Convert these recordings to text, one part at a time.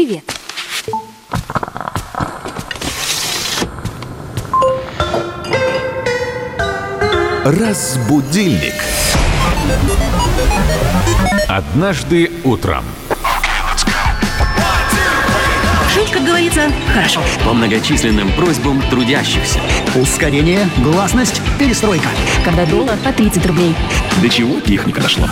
Привет. Разбудильник. Однажды утром. Жить, как говорится, хорошо. По многочисленным просьбам трудящихся. Ускорение, гласность, перестройка. Когда доллар по 30 рублей. До чего техника дошла?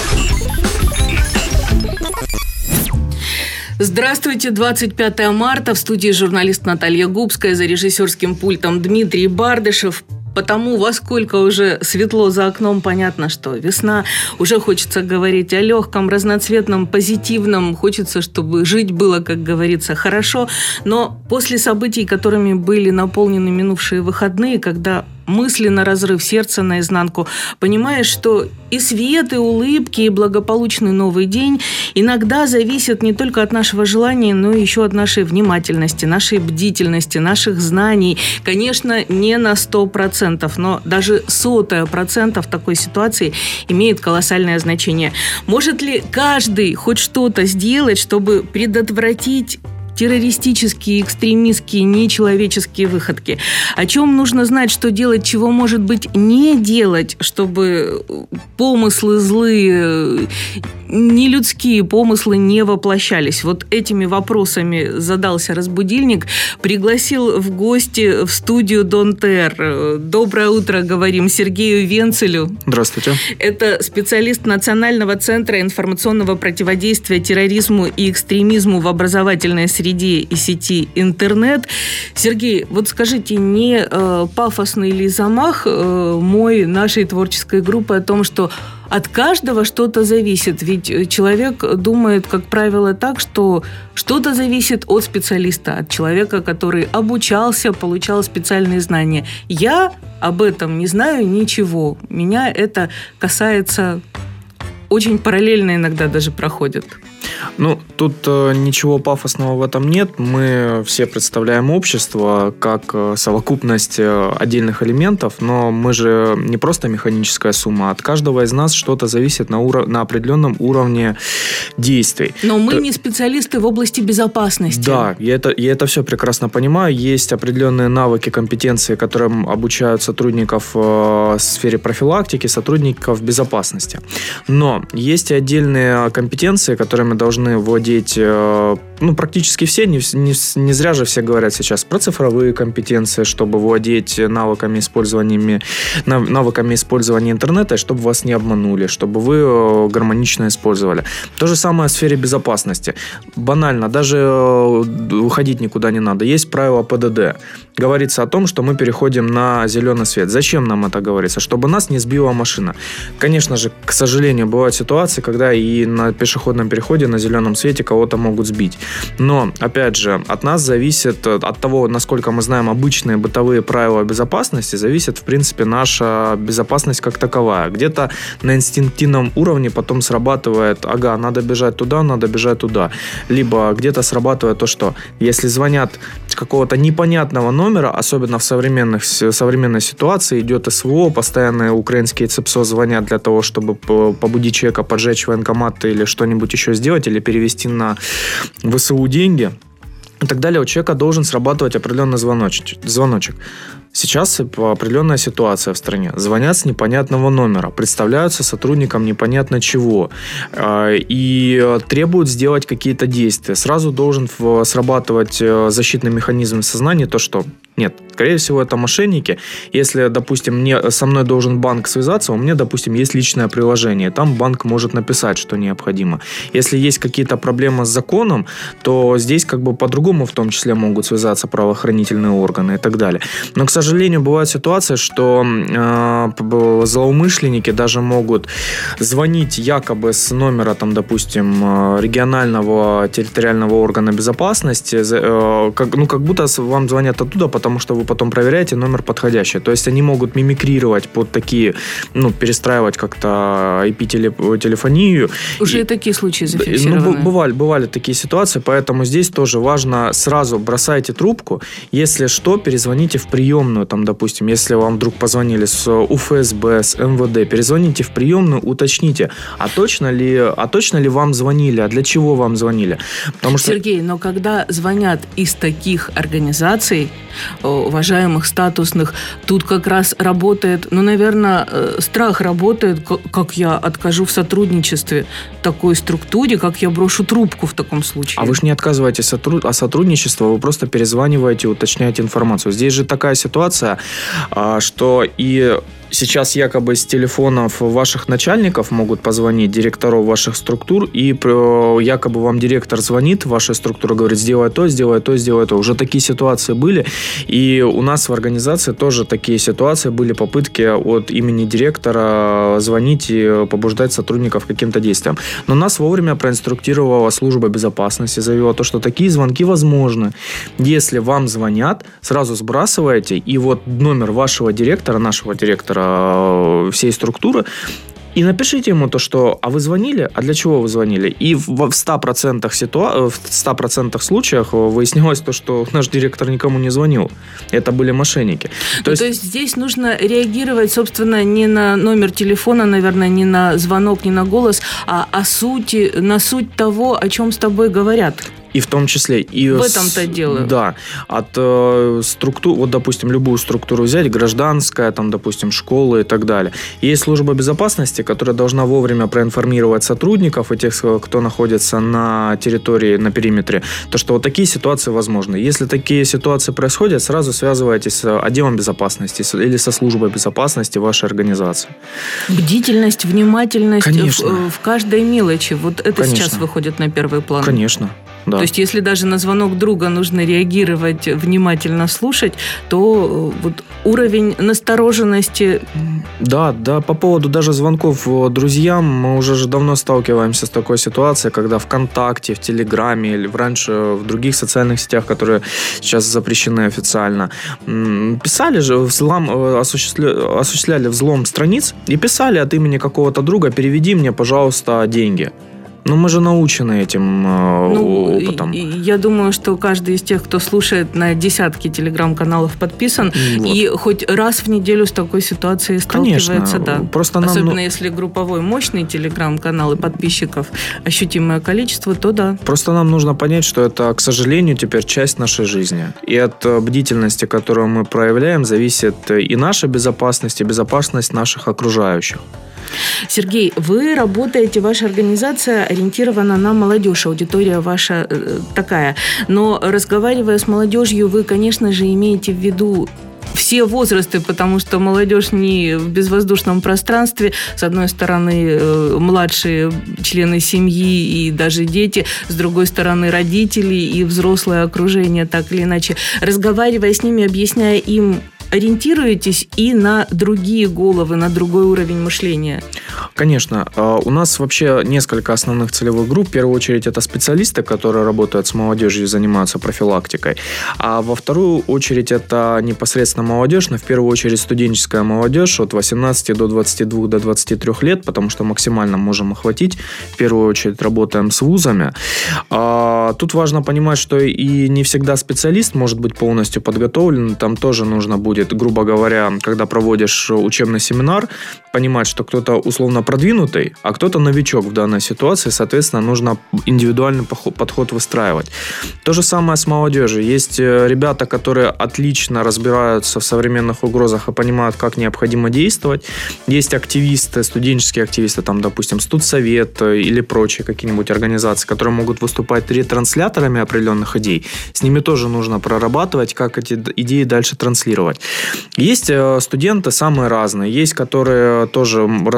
Здравствуйте, 25 марта. В студии журналист Наталья Губская, за режиссерским пультом Дмитрий Бардышев. Потому во сколько уже светло за окном, понятно, что весна. Уже хочется говорить о легком, разноцветном, позитивном. Хочется, чтобы жить было, как говорится, хорошо. Но после событий, которыми были наполнены минувшие выходные, когда мысли на разрыв, сердца наизнанку, понимаешь, что и свет, и улыбки, и благополучный новый день иногда зависят не только от нашего желания, но и еще от нашей внимательности, нашей бдительности, наших знаний. Конечно, не на 100%, но даже 0,01% в такой ситуации имеет колоссальное значение. Может ли каждый хоть что-то сделать, чтобы предотвратить террористические, экстремистские, нечеловеческие выходки? О чем нужно знать, что делать, чего, может быть, не делать, чтобы помыслы злые, нелюдские помыслы не воплощались? Вот этими вопросами задался разбудильник. Пригласил в гости в студию Дон Тер. Доброе утро, говорим, Сергею Венцелю. Здравствуйте. Это специалист Национального центра информационного противодействия терроризму и экстремизму в образовательной среде и сети интернет. Сергей, вот скажите, не пафосный ли замах нашей творческой группы о том, что от каждого что-то зависит? Ведь человек думает, как правило, так, что что-то зависит от специалиста, от человека, который обучался, получал специальные знания. Я об этом не знаю ничего. Меня это касается очень параллельно, иногда даже проходит. Тут ничего пафосного в этом нет. Мы все представляем общество как совокупность отдельных элементов, но мы же не просто механическая сумма. От каждого из нас что-то зависит на определенном уровне действий. Но мы не специалисты в области безопасности. Да, я это все прекрасно понимаю. Есть определенные навыки, компетенции, которым обучают сотрудников в сфере профилактики, сотрудников безопасности. Но есть и отдельные компетенции, которыми должны владеть практически все. Не зря же все говорят сейчас про цифровые компетенции, чтобы владеть навыками использования интернета, чтобы вас не обманули, чтобы вы гармонично использовали. То же самое в сфере безопасности. Банально, даже выходить никуда не надо. Есть правило ПДД. Говорится о том, что мы переходим на зеленый свет. Зачем нам это говорится? Чтобы нас не сбила машина. Конечно же, к сожалению, бывают ситуации, когда и на пешеходном переходе на зеленом свете кого-то могут сбить. Но, опять же, от нас зависит, от того, насколько мы знаем обычные бытовые правила безопасности, зависит, в принципе, наша безопасность как таковая. Где-то на инстинктивном уровне потом срабатывает, надо бежать туда. Либо где-то срабатывает то, что если звонят с какого-то непонятного номера, особенно в современной ситуации, идет СВО, постоянно украинские ЦЕПСО звонят для того, чтобы побудить человека поджечь военкомат или что-нибудь еще сделать, или перевести на ВСУ деньги и так далее, у человека должен срабатывать определенный звоночек. Сейчас определенная ситуация в стране. Звонят с непонятного номера, представляются сотрудникам непонятно чего и требуют сделать какие-то действия. Сразу должен срабатывать защитный механизм сознания, то что нет, скорее всего, это мошенники. Если, допустим, со мной должен банк связаться, у меня, допустим, есть личное приложение, там банк может написать, что необходимо. Если есть какие-то проблемы с законом, то здесь по-другому в том числе могут связаться правоохранительные органы и так далее. Но, к сожалению, бывает ситуация, что злоумышленники даже могут звонить якобы с номера, допустим, регионального территориального органа безопасности, как будто вам звонят оттуда, потому потому что вы потом проверяете номер подходящий. То есть они могут мимикрировать под такие, перестраивать как-то IP-телефонию. Уже и такие случаи зафиксированы. Бывали такие ситуации, поэтому здесь тоже важно сразу бросайте трубку. Если что, перезвоните в приемную, там, допустим, если вам вдруг позвонили с УФСБ, с МВД, перезвоните в приемную, уточните, а точно ли вам звонили, а для чего вам звонили. Потому что... Сергей, но когда звонят из таких организаций, уважаемых, статусных, тут как раз работает, наверное, страх работает, как я откажу в сотрудничестве такой структуре, как я брошу трубку в таком случае. А вы же не отказываетесь от сотрудничества, вы просто перезваниваете, уточняете информацию. Здесь же такая ситуация, что и сейчас якобы с телефонов ваших начальников могут позвонить, директоров ваших структур, и якобы вам директор звонит в вашей структуре, говорит, сделай то, сделай то, сделай то. Уже такие ситуации были, и у нас в организации тоже такие ситуации были, попытки от имени директора звонить и побуждать сотрудников к каким-то действиям. Но нас вовремя проинструктировала служба безопасности, заявила то, что такие звонки возможны. Если вам звонят, сразу сбрасываете, и вот номер вашего директора, нашего директора, всей структуры, и напишите ему то, что «а вы звонили? А для чего вы звонили?» И в 100% случаях выяснилось то, что наш директор никому не звонил. Это были мошенники. То есть здесь нужно реагировать, собственно, не на номер телефона, наверное, не на звонок, не на голос, а на суть того, о чем с тобой говорят. И в том числе... И в этом-то дело. Да. От структур, вот, допустим, любую структуру взять, гражданская, там, допустим, школы и так далее. Есть служба безопасности, которая должна вовремя проинформировать сотрудников и тех, кто находится на территории, на периметре, то, что вот такие ситуации возможны. Если такие ситуации происходят, сразу связывайтесь с отделом безопасности или со службой безопасности вашей организации. Бдительность, внимательность в каждой мелочи. Вот это сейчас выходит на первый план. Конечно. Да. То есть, если даже на звонок друга нужно реагировать, внимательно слушать, то вот уровень настороженности... Да, по поводу даже звонков друзьям, мы уже давно сталкиваемся с такой ситуацией, когда ВКонтакте, в Телеграме или раньше в других социальных сетях, которые сейчас запрещены официально, писали же, осуществляли взлом страниц и писали от имени какого-то друга: переведи мне, пожалуйста, деньги. Ну, мы же научены этим опытом. Я думаю, что каждый из тех, кто слушает, на десятки телеграм-каналов подписан, и хоть раз в неделю с такой ситуацией сталкивается. Конечно. Да. Просто особенно если групповой мощный телеграм-канал и подписчиков ощутимое количество, то да. Просто нам нужно понять, что это, к сожалению, теперь часть нашей жизни. И от бдительности, которую мы проявляем, зависит и наша безопасность, и безопасность наших окружающих. Сергей, вы работаете, ваша организация ориентирована на молодежь, аудитория ваша такая. Но разговаривая с молодежью, вы, конечно же, имеете в виду все возрасты, потому что молодежь не в безвоздушном пространстве. С одной стороны, младшие члены семьи и даже дети, с другой стороны, родители и взрослое окружение, так или иначе. Разговаривая с ними, объясняя им, ориентируетесь и на другие головы, на другой уровень мышления? Конечно. У нас вообще несколько основных целевых групп. В первую очередь это специалисты, которые работают с молодежью и занимаются профилактикой. А во вторую очередь это непосредственно молодежь, но в первую очередь студенческая молодежь от 18 до 22 до 23 лет, потому что максимально можем охватить. В первую очередь работаем с вузами. Тут важно понимать, что и не всегда специалист может быть полностью подготовлен. Там тоже нужно будет, грубо говоря, когда проводишь учебный семинар, понимать, что кто-то условно продвинутый, а кто-то новичок в данной ситуации, соответственно, нужно индивидуальный подход выстраивать. То же самое с молодежью. Есть ребята, которые отлично разбираются в современных угрозах и понимают, как необходимо действовать. Есть активисты, студенческие активисты, там, допустим, студсовет или прочие какие-нибудь организации, которые могут выступать ретрансляторами определенных идей. С ними тоже нужно прорабатывать, как эти идеи дальше транслировать. Есть студенты самые разные. Есть, которые тоже разбираются,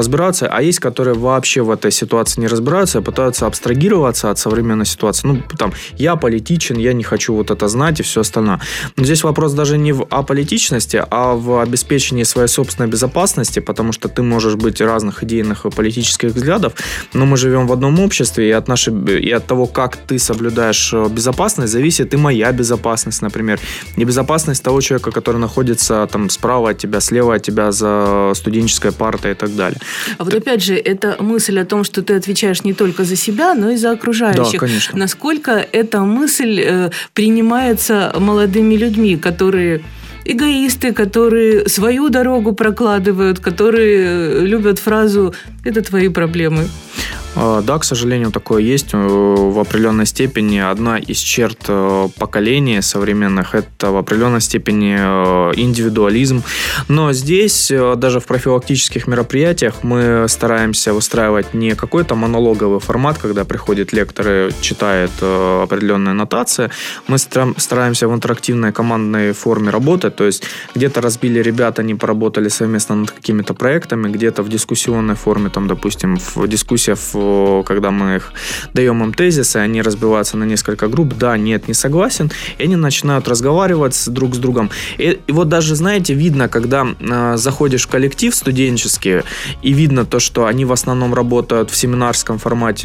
а есть, которые вообще в этой ситуации не разбираются, а пытаются абстрагироваться от современной ситуации. Ну, там, я политичен, я не хочу вот это знать и все остальное. Но здесь вопрос даже не в аполитичности, а в обеспечении своей собственной безопасности, потому что ты можешь быть разных идейных и политических взглядов, но мы живем в одном обществе, и от того, как ты соблюдаешь безопасность, зависит и моя безопасность, например, и безопасность того человека, который находится там справа от тебя, слева от тебя за студенческой партой и так далее. А вот опять же, это мысль о том, что ты отвечаешь не только за себя, но и за окружающих. Да, конечно. Насколько эта мысль принимается молодыми людьми, которые эгоисты, которые свою дорогу прокладывают, которые любят фразу «это твои проблемы». Да, к сожалению, такое есть в определенной степени. Одна из черт поколения современных – это в определенной степени индивидуализм. Но здесь, даже в профилактических мероприятиях, мы стараемся выстраивать не какой-то монологовый формат, когда приходит лектор и читает определенные нотации. Мы стараемся в интерактивной командной форме работать, то есть где-то разбили ребят, они поработали совместно над какими-то проектами, где-то в дискуссионной форме, там, допустим, в дискуссиях, когда мы их даем им тезисы, они разбиваются на несколько групп, да, нет, не согласен, и они начинают разговаривать друг с другом. И вот даже, знаете, видно, когда заходишь в коллектив студенческий, и видно то, что они в основном работают в семинарском формате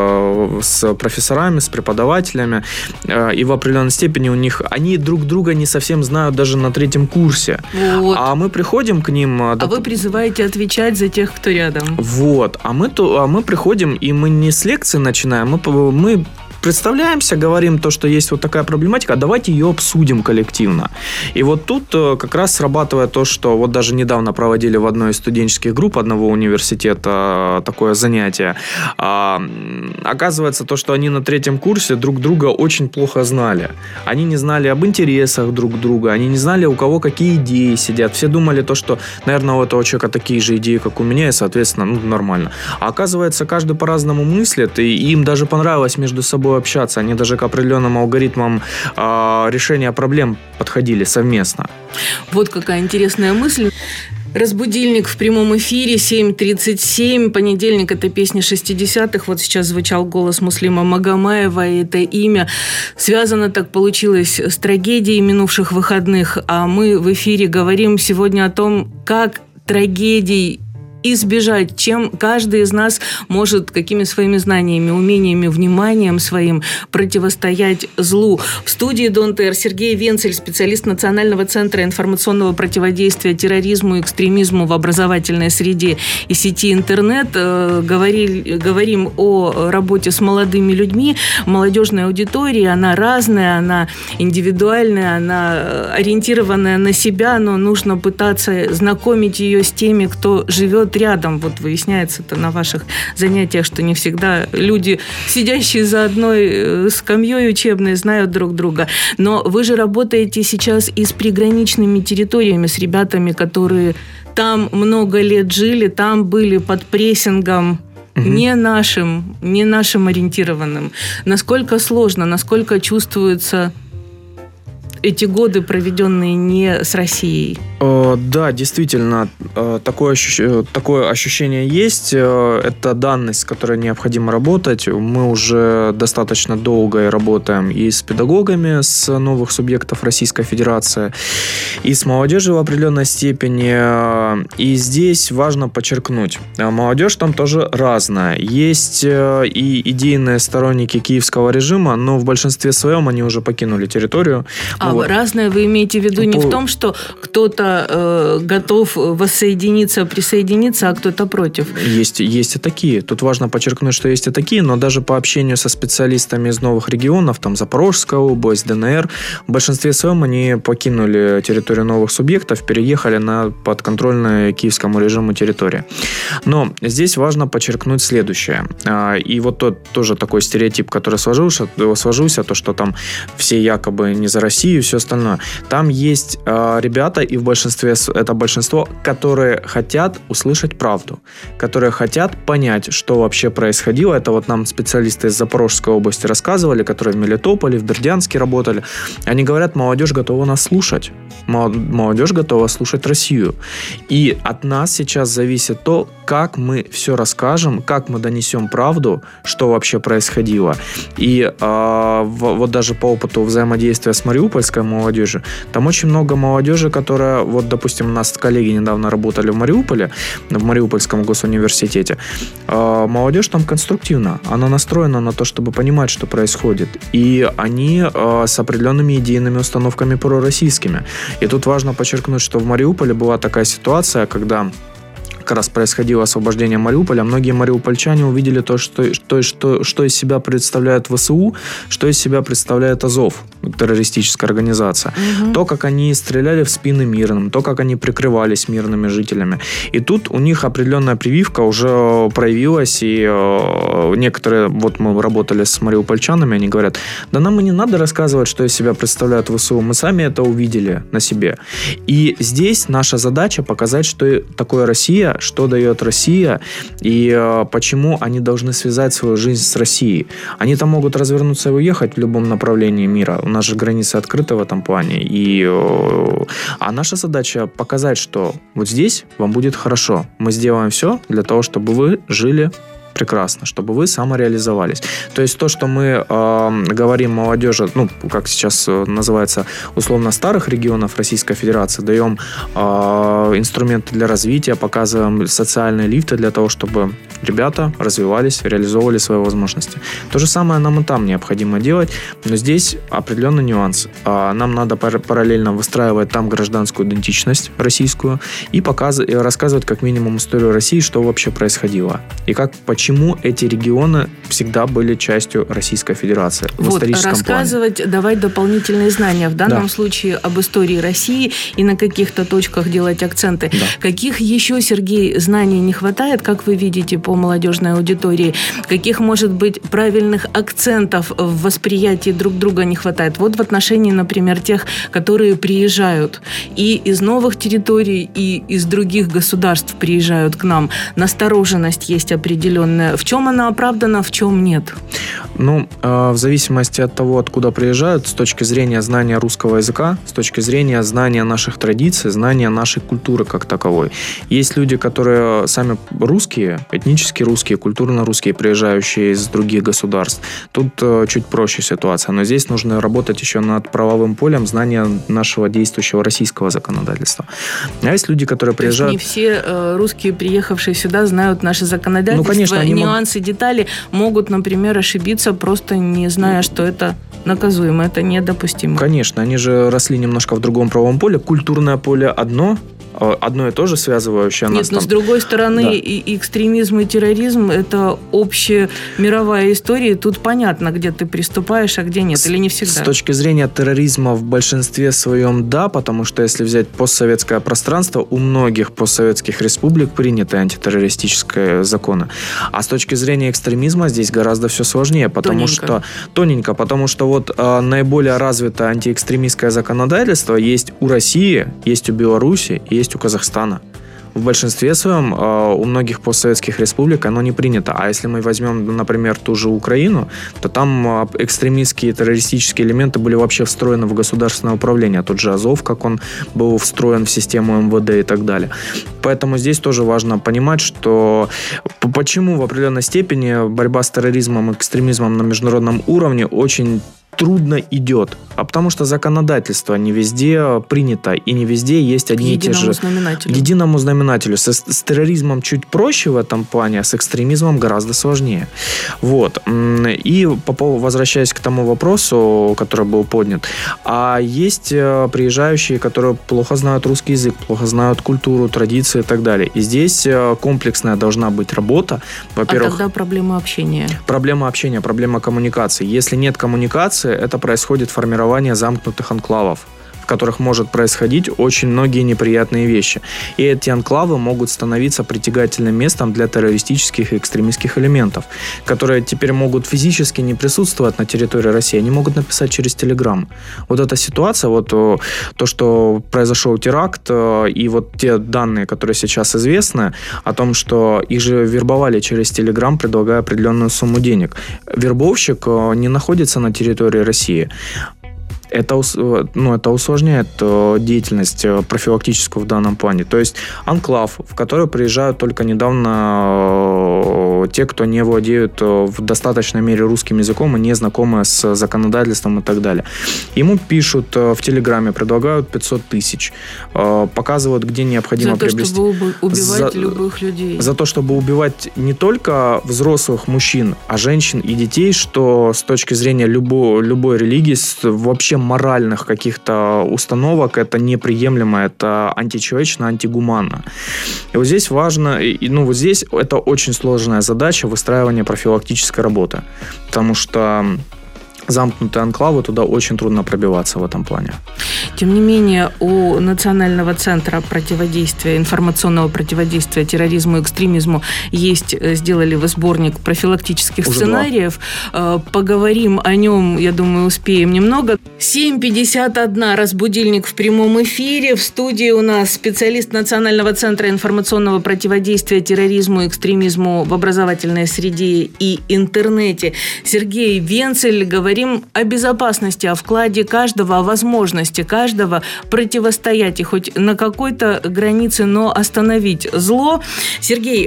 с профессорами, с преподавателями, и в определенной степени у них, они друг друга не совсем знают даже на 3-м курсе. Вот. А мы приходим к ним... А вы призываете отвечать за тех, кто рядом. Вот. А мы приходим, и мы не с лекции начинаем, мы представляемся, говорим то, что есть вот такая проблематика, давайте ее обсудим коллективно. И вот тут как раз срабатывает то, что вот даже недавно проводили в одной из студенческих групп одного университета такое занятие. Оказывается, то, что они на 3-м курсе друг друга очень плохо знали. Они не знали об интересах друг друга, они не знали, у кого какие идеи сидят. Все думали то, что, наверное, у этого человека такие же идеи, как у меня, и, соответственно, нормально. А оказывается, каждый по-разному мыслит, и им даже понравилось между собой общаться. Они даже к определенным алгоритмам решения проблем подходили совместно. Вот какая интересная мысль. Разбудильник в прямом эфире, 7:37, понедельник, это песня 60-х. Вот сейчас звучал голос Муслима Магомаева, и это имя связано, так получилось, с трагедией минувших выходных. А мы в эфире говорим сегодня о том, как трагедий избежать, чем каждый из нас может, какими своими знаниями, умениями, вниманием своим противостоять злу. В студии Дон ТР Сергей Венцель, специалист Национального центра информационного противодействия терроризму и экстремизму в образовательной среде и сети интернет. Говорим о работе с молодыми людьми. Молодежная аудитория, она разная, она индивидуальная, она ориентированная на себя, но нужно пытаться знакомить ее с теми, кто живет рядом. Вот выясняется это на ваших занятиях, что не всегда люди, сидящие за одной скамьей учебной, знают друг друга. Но вы же работаете сейчас и с приграничными территориями, с ребятами, которые там много лет жили, там были под прессингом не нашим ориентированным. Насколько сложно, насколько чувствуется эти годы, проведенные не с Россией? Да, действительно, такое ощущение есть. Это данность, с которой необходимо работать. Мы уже достаточно долго работаем и с педагогами с новых субъектов Российской Федерации, и с молодежью в определенной степени. И здесь важно подчеркнуть, молодежь там тоже разная. Есть и идейные сторонники киевского режима, но в большинстве своем они уже покинули территорию. Разное вы имеете в виду не в том, что кто-то готов воссоединиться, присоединиться, а кто-то против? Есть и такие. Тут важно подчеркнуть, что есть и такие, но даже по общению со специалистами из новых регионов, там Запорожская область, ДНР, в большинстве своем они покинули территорию новых субъектов, переехали на подконтрольную киевскому режиму территории. Но здесь важно подчеркнуть следующее. И вот тот тоже такой стереотип, который сложился, то, что там все якобы не за Россию, все остальное. Там есть ребята, и в большинстве это большинство, которые хотят услышать правду, которые хотят понять, что вообще происходило. Это вот нам специалисты из Запорожской области рассказывали, которые в Мелитополе, в Бердянске работали. Они говорят, молодежь готова нас слушать. Молодежь готова слушать Россию. И от нас сейчас зависит то, как мы все расскажем, как мы донесем правду, что вообще происходило. И вот даже по опыту взаимодействия с мариупольской молодежью, там очень много молодежи, которая, вот, допустим, у нас коллеги недавно работали в Мариуполе, в Мариупольском госуниверситете. Молодежь там конструктивна, она настроена на то, чтобы понимать, что происходит. И они с определенными идейными установками пророссийскими. И тут важно подчеркнуть, что в Мариуполе была такая ситуация, когда как раз происходило освобождение Мариуполя, многие мариупольчане увидели то, что из себя представляет ВСУ, что из себя представляет Азов, террористическая организация. Угу. То, как они стреляли в спины мирным, то, как они прикрывались мирными жителями. И тут у них определенная прививка уже проявилась, и некоторые, вот мы работали с мариупольчанами, они говорят, да нам и не надо рассказывать, что из себя представляет ВСУ, мы сами это увидели на себе. И здесь наша задача показать, что такое Россия, что дает Россия и почему они должны связать свою жизнь с Россией. Они там могут развернуться и уехать в любом направлении мира. У нас же границы открыты в этом плане. А наша задача показать, что вот здесь вам будет хорошо. Мы сделаем все для того, чтобы вы жили прекрасно, чтобы вы самореализовались. То есть то, что мы говорим молодежи, ну, как сейчас называется, условно старых регионов Российской Федерации, даем инструменты для развития, показываем социальные лифты для того, чтобы ребята развивались, реализовывали свои возможности. То же самое нам и там необходимо делать, но здесь определенный нюанс. Нам надо параллельно выстраивать там гражданскую идентичность российскую и рассказывать как минимум историю России, что вообще происходило. И почему эти регионы всегда были частью Российской Федерации в историческом рассказывать, плане. Давать дополнительные знания, в данном случае об истории России и на каких-то точках делать акценты. Да. Каких еще, Сергей, знаний не хватает, как вы видите, по молодежной аудитории? Каких, может быть, правильных акцентов в восприятии друг друга не хватает? Вот в отношении, например, тех, которые приезжают и из новых территорий, и из других государств приезжают к нам. Настороженность есть определенная. В чем она оправдана, в чем нет? Ну, в зависимости от того, откуда приезжают, с точки зрения знания русского языка, с точки зрения знания наших традиций, знания нашей культуры как таковой. Есть люди, которые сами русские, этнически русские, культурно русские, приезжающие из других государств. Тут чуть проще ситуация. Но здесь нужно работать еще над правовым полем знания нашего действующего российского законодательства. А есть люди, которые приезжают... То есть не все русские, приехавшие сюда, знают наше законодательство. Ну, конечно, нюансы, детали могут, например, ошибиться, просто не зная, что это наказуемо, это недопустимо. Конечно, они же росли немножко в другом правовом поле. Культурное поле одно и то же связывающее нас. Нет, но с другой стороны, да. И экстремизм, и терроризм – это общая мировая история. Тут понятно, где ты приступаешь, а где нет, или не всегда. С точки зрения терроризма в большинстве своем да, потому что если взять постсоветское пространство, у многих постсоветских республик приняты антитеррористические законы. А с точки зрения экстремизма здесь гораздо все сложнее, потому что вот наиболее развитое антиэкстремистское законодательство есть у России, есть у Беларуси и есть у Казахстана. В большинстве своем у многих постсоветских республик оно не принято. А если мы возьмем, например, ту же Украину, то там экстремистские террористические элементы были вообще встроены в государственное управление. Тот же Азов, как он был встроен в систему МВД и так далее. Поэтому здесь тоже важно понимать, что почему в определенной степени борьба с терроризмом и экстремизмом на международном уровне очень трудно идет. А потому что законодательство не везде принято, и не везде есть одни и те же... Единому знаменателю. С терроризмом чуть проще в этом плане, а с экстремизмом гораздо сложнее. Вот. И возвращаясь к тому вопросу, который был поднят, а есть приезжающие, которые плохо знают русский язык, плохо знают культуру, традиции и так далее. И здесь комплексная должна быть работа. Во-первых, а тогда проблема общения. Проблема коммуникации. Если нет коммуникации, это происходит формирование замкнутых анклавов, в которых может происходить очень многие неприятные вещи. И эти анклавы могут становиться притягательным местом для террористических и экстремистских элементов, которые теперь могут физически не присутствовать на территории России, они могут написать через Telegram. Вот эта ситуация, вот то, что произошел теракт, и вот те данные, которые сейчас известны, о том, что их же вербовали через Telegram, предлагая определенную сумму денег. Вербовщик не находится на территории России. Это усложняет деятельность профилактическую в данном плане. То есть анклав, в который приезжают только недавно те, кто не владеют в достаточной мере русским языком и не знакомы с законодательством и так далее. Ему пишут в Телеграме, предлагают 500 тысяч, показывают, где необходимо приобрести. За то, чтобы убивать любых людей. За то, чтобы убивать не только взрослых мужчин, а женщин и детей, что с точки зрения любой религии, вообще моральных каких-то установок, это неприемлемо, это античеловечно, антигуманно. И вот здесь важно, вот здесь это очень сложная задача выстраивания профилактической работы, потому что замкнутые анклавы, туда очень трудно пробиваться в этом плане. Тем не менее, у Национального центра противодействия, информационного противодействия терроризму и экстремизму сделали вы сборник профилактических уже сценариев. 2. Поговорим о нем, я думаю, успеем немного. 7:51, раз будильник в прямом эфире. В студии у нас специалист Национального центра информационного противодействия терроризму и экстремизму в образовательной среде и интернете Сергей Венцель. Говорим о безопасности, о вкладе каждого, о возможности каждого противостоять и хоть на какой-то границе, но остановить зло. Сергей,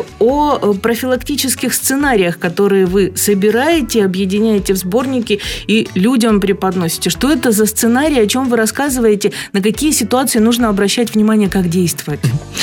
о профилактических сценариях, которые вы собираете, объединяете в сборники и людям преподносите. Что это за сценарии, о чем вы рассказываете, на какие ситуации нужно обращать внимание, как действовать?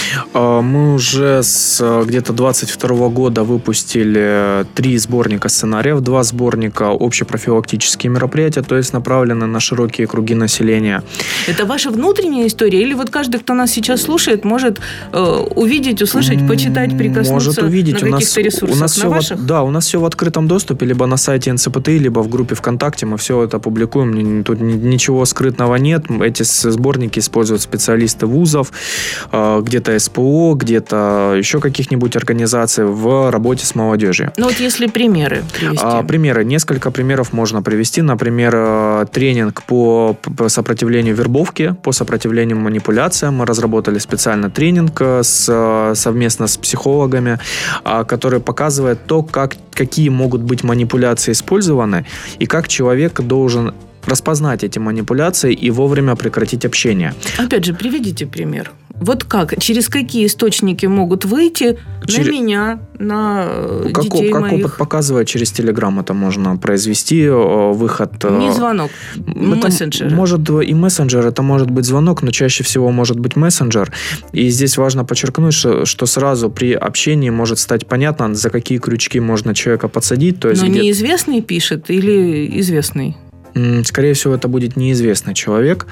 Мы уже с где-то 22 года выпустили 3 сборника сценариев, 2 сборника общепрофилактические мероприятия, то есть направлены на широкие круги населения. Это ваша внутренняя история? Или вот каждый, кто нас сейчас слушает, может увидеть, услышать, почитать, прикоснуться может увидеть. На каких-то ресурсах? У нас на ваших? Да, у нас все в открытом доступе, либо на сайте НЦПТИ, либо в группе ВКонтакте. Мы все это публикуем. Тут ничего скрытного нет. Эти сборники используют специалисты вузов, где-то СПО, где-то еще каких-нибудь организаций в работе с молодежью. Ну вот если примеры привести. Несколько примеров можно привести. Например, тренинг по сопротивлению вербовке, по сопротивлению манипуляциям. Мы разработали специально тренинг совместно с психологами, который показывает то, какие могут быть манипуляции использованы и как человек должен распознать эти манипуляции и вовремя прекратить общение. Опять же, приведите пример. Вот как? Через какие источники могут выйти на меня, на детей как моих? опыт показывает, через Telegram это можно произвести выход. Не звонок, мессенджер. Может и мессенджер, это может быть звонок, но чаще всего может быть мессенджер. И здесь важно подчеркнуть, что сразу при общении может стать понятно, за какие крючки можно человека подсадить. То есть но неизвестный пишет или известный? Скорее всего, это будет неизвестный человек,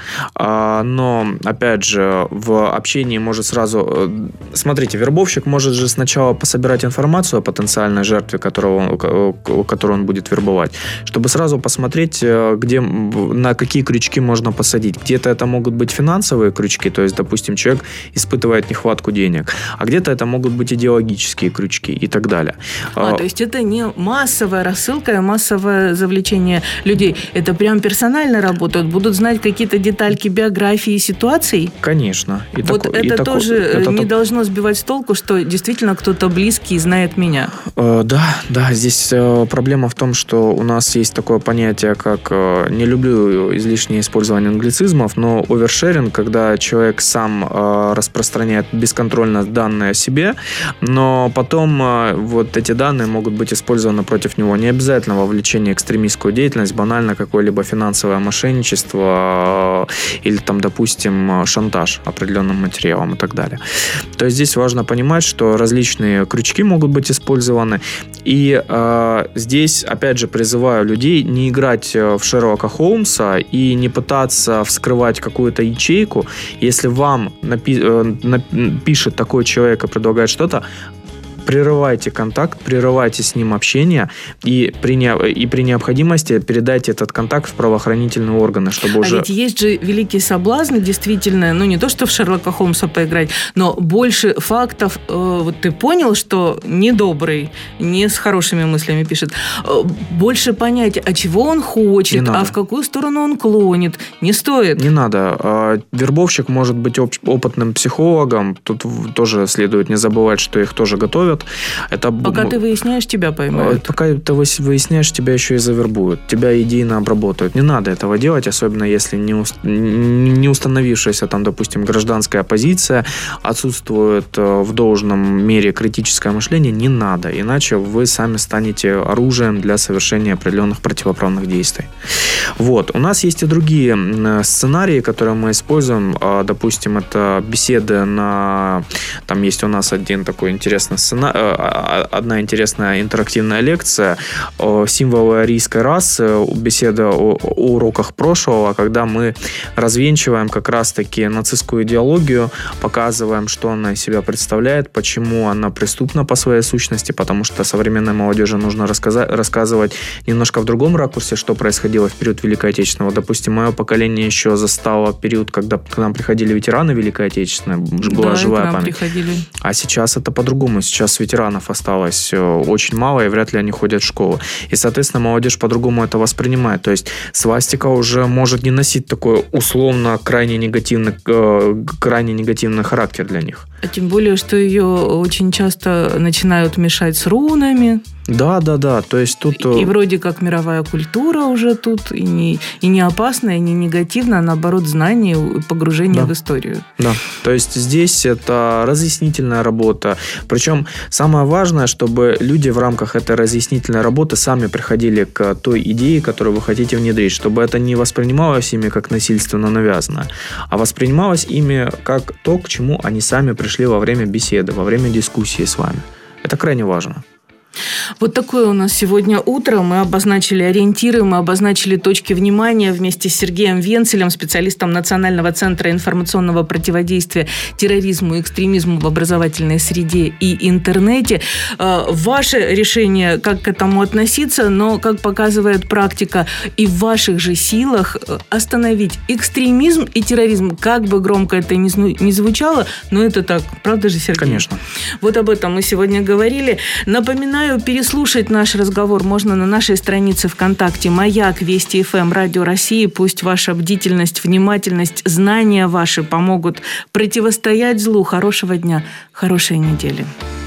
но, опять же, в общении может сразу... Смотрите, вербовщик может же сначала пособирать информацию о потенциальной жертве, которую он будет вербовать, чтобы сразу посмотреть, на какие крючки можно посадить. Где-то это могут быть финансовые крючки, то есть, допустим, человек испытывает нехватку денег, а где-то это могут быть идеологические крючки и так далее. То есть это не массовая рассылка, а массовое завлечение людей. Это прям персонально работают? Будут знать какие-то детальки биографии, ситуаций? Конечно. Это тоже не должно сбивать с толку, что действительно кто-то близкий знает меня. Да. Здесь проблема в том, что у нас есть такое понятие, как, не люблю излишнее использование англицизмов, но овершеринг, когда человек сам распространяет бесконтрольно данные о себе, но потом вот эти данные могут быть использованы против него. Не обязательно вовлечение в экстремистскую деятельность, банально какое-либо финансовое мошенничество или там, допустим, шантаж определенным материалом и так далее. То есть здесь важно понимать, что различные крючки могут быть использованы. И здесь, опять же, призываю людей не играть в Шерлока Холмса и не пытаться вскрывать какую-то ячейку. Если вам пишет такой человек и предлагает что-то, прерывайте контакт, прерывайте с ним общение и при необходимости передайте этот контакт в правоохранительные органы, чтобы уже... ведь есть же великий соблазн, действительно, не то, что в Шерлока Холмса поиграть, но больше фактов. Вот ты понял, что недобрый, не с хорошими мыслями пишет. Больше понять, а чего он хочет, в какую сторону он клонит. Не стоит. Не надо. Вербовщик может быть опытным психологом. Тут тоже следует не забывать, что их тоже готовят. Пока ты выясняешь, тебя поймают. Пока ты выясняешь, тебя еще и завербуют. Тебя идейно обработают. Не надо этого делать, особенно если не установившаяся там, допустим, гражданская оппозиция, отсутствует в должном мере критическое мышление. Не надо. Иначе вы сами станете оружием для совершения определенных противоправных действий. Вот. У нас есть и другие сценарии, которые мы используем. Допустим, это беседы Там есть у нас одна интересная интерактивная лекция «Символы арийской расы», беседа о уроках прошлого, когда мы развенчиваем как раз-таки нацистскую идеологию, показываем, что она из себя представляет, почему она преступна по своей сущности, потому что современной молодежи нужно рассказывать немножко в другом ракурсе, что происходило в период Великой Отечественной. Допустим, мое поколение еще застало период, когда к нам приходили ветераны Великой Отечественной, была живая память. Приходили. А сейчас это по-другому. Сейчас ветеранов осталось очень мало, и вряд ли они ходят в школу. И, соответственно, молодежь по-другому это воспринимает. То есть свастика уже может не носить такой условно крайне негативный характер для них. А тем более, что ее очень часто начинают мешать с рунами. Да. То есть тут... И вроде как мировая культура уже тут, и не опасная, и не негативная, а наоборот, знание и погружение в историю. Да, то есть здесь это разъяснительная работа. Причем самое важное, чтобы люди в рамках этой разъяснительной работы сами приходили к той идее, которую вы хотите внедрить, чтобы это не воспринималось ими как насильственно навязанное, а воспринималось ими как то, к чему они сами пришли во время беседы, во время дискуссии с вами. Это крайне важно. Вот такое у нас сегодня утро. Мы обозначили ориентиры, мы обозначили точки внимания вместе с Сергеем Венцелем, специалистом Национального центра информационного противодействия терроризму и экстремизму в образовательной среде и интернете. Ваше решение, как к этому относиться, но, как показывает практика, и в ваших же силах остановить экстремизм и терроризм. Как бы громко это ни звучало, но это так. Правда же, Сергей? Конечно. Вот об этом мы сегодня говорили. Напоминаю, переслушать наш разговор можно на нашей странице ВКонтакте «Маяк», Вести ФМ, Радио России. Пусть ваша бдительность, внимательность, знания ваши помогут противостоять злу. Хорошего дня, хорошей недели.